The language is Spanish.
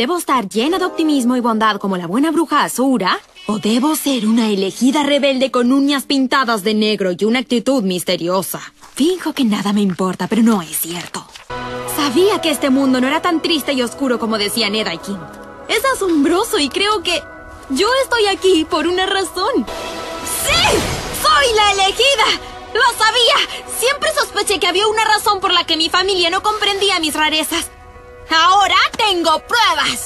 ¿Debo estar llena de optimismo y bondad como la buena bruja Azura? ¿O debo ser una elegida rebelde con uñas pintadas de negro y una actitud misteriosa? Finjo que nada me importa, pero no es cierto. Sabía que este mundo no era tan triste y oscuro como decían Eda y King. Es asombroso y creo que yo estoy aquí por una razón. ¡Sí! ¡Soy la elegida! ¡Lo sabía! Siempre sospeché que había una razón por la que mi familia no comprendía mis rarezas. ¡Ahora tengo pruebas!